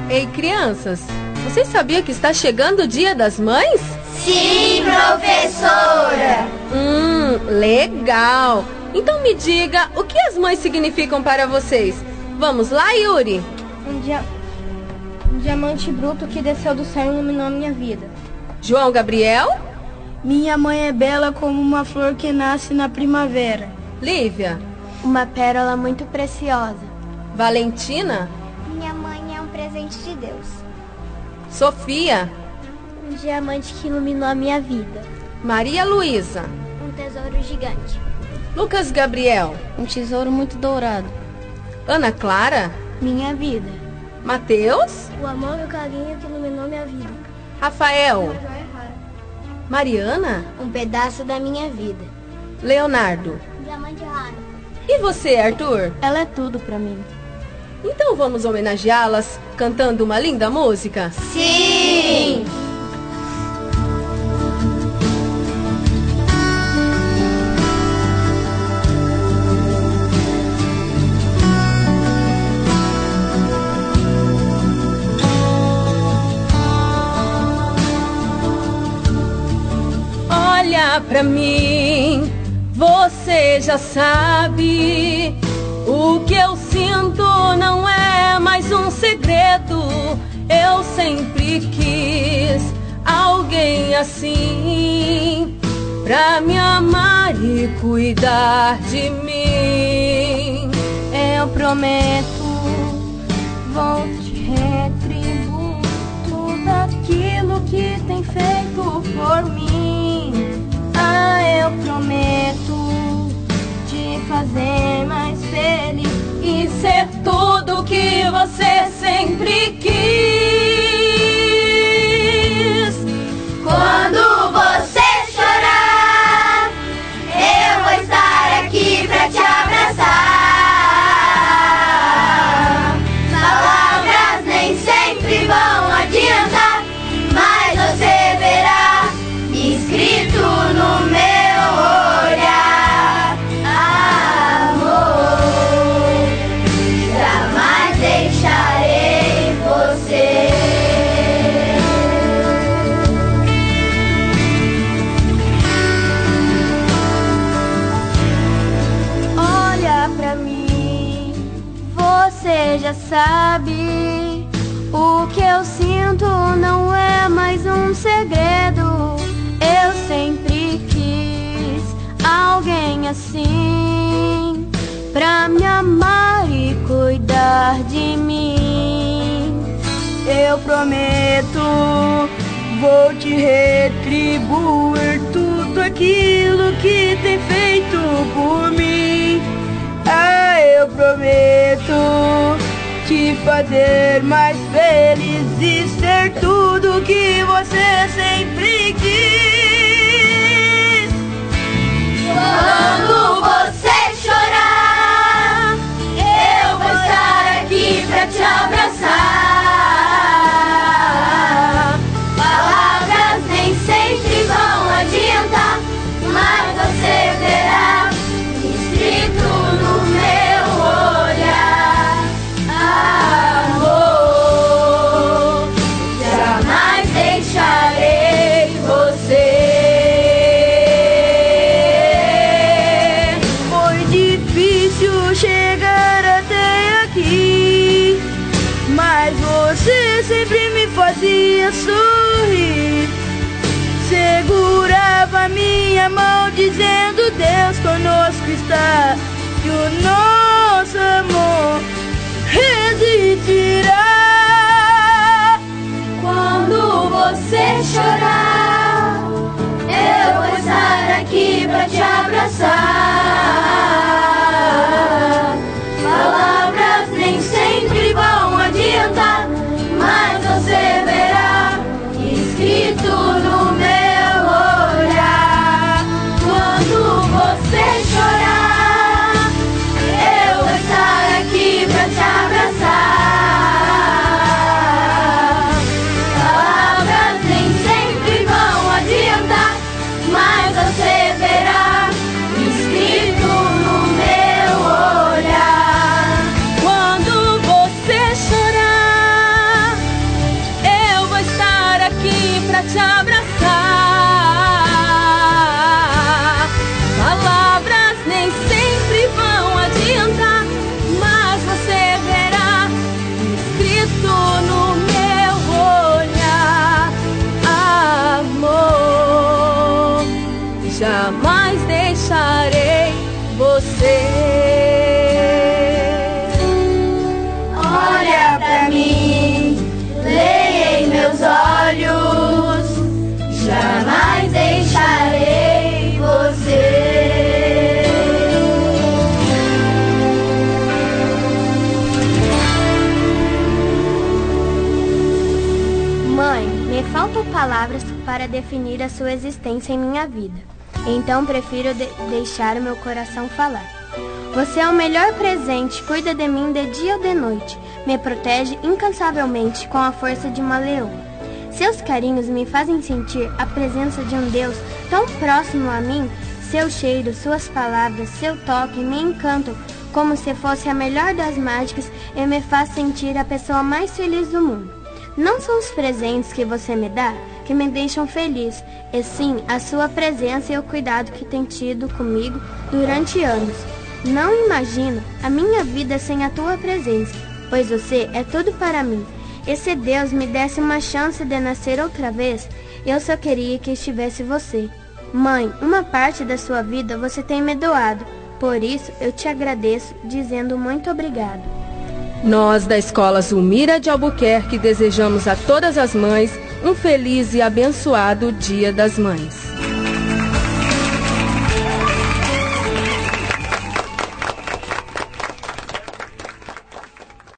Ei, crianças, vocês sabiam que está chegando o Dia das Mães? Sim, professora! Legal! Então me diga, o que as mães significam para vocês? Vamos lá, Yuri? Um diamante bruto que desceu do céu e iluminou a minha vida. João Gabriel? Minha mãe é bela como uma flor que nasce na primavera. Lívia? Uma pérola muito preciosa. Valentina? Minha mãe é um presente de Deus. Sofia? Um diamante que iluminou a minha vida. Maria Luísa? Um tesouro gigante. Lucas Gabriel? Um tesouro muito dourado. Ana Clara? Minha vida. Mateus? O amor e o carinho que iluminou minha vida. Rafael? Mariana? Um pedaço da minha vida. Leonardo? Diamante raro. E você, Arthur? Ela é tudo pra mim. Então vamos homenageá-las cantando uma linda música? Sim! Olha pra mim, você já sabe. O que eu sinto não é mais um segredo. Eu sempre quis alguém assim, pra me amar e cuidar de mim. Eu prometo, vou te retribuir tudo aquilo que tem feito por mim. Eu prometo te fazer mais feliz e ser tudo que você sempre quis. Quando você chorar, eu vou estar aqui pra te abraçar. Palavras nem sempre vão adiantar, mas você verá escrito no meu olhar: amor, jamais deixarei você. Olha pra mim, você já sabe. O que eu sinto não é mais um segredo. Eu sempre quis alguém assim, pra me amar e cuidar de mim. Eu prometo, vou te retribuir tudo aquilo que tem feito por mim. Eu prometo te fazer mais feliz e ser tudo que você sempre quis. Quando você chorar, eu vou estar aqui pra te abraçar. Palavras nem sempre vão adiantar, mas você verá escrito no meu olhar: amor, jamais deixarei você. Foi difícil chegar até aqui, mas você sempre me fazia sorrir. Segurava minha mão dizendo: Deus conosco está, e o nosso amor resistirá. Quando você chorar, eu vou estar aqui pra te abraçar. Palavras nem sempre vão adiantar, mas você verá escrito no meu olhar. Quando você chorar, eu vou estar aqui pra te abraçar. mim, leia em meus olhos, jamais deixarei você. Mãe, me faltam palavras para definir a sua existência em minha vida. Então prefiro deixar o meu coração falar. Você é o melhor presente, cuida de mim de dia ou de noite. Me protege incansavelmente com a força de uma leoa. Seus carinhos me fazem sentir a presença de um Deus tão próximo a mim. Seu cheiro, suas palavras, seu toque me encantam como se fosse a melhor das mágicas e me faz sentir a pessoa mais feliz do mundo. Não são os presentes que você me dá que me deixam feliz, e sim a sua presença e o cuidado que tem tido comigo durante anos. Não imagino a minha vida sem a tua presença, pois você é tudo para mim. E se Deus me desse uma chance de nascer outra vez, eu só queria que estivesse você. Mãe, uma parte da sua vida você tem me doado, por isso eu te agradeço dizendo muito obrigado. Nós da Escola Zulmira de Albuquerque desejamos a todas as mães um feliz e abençoado Dia das Mães.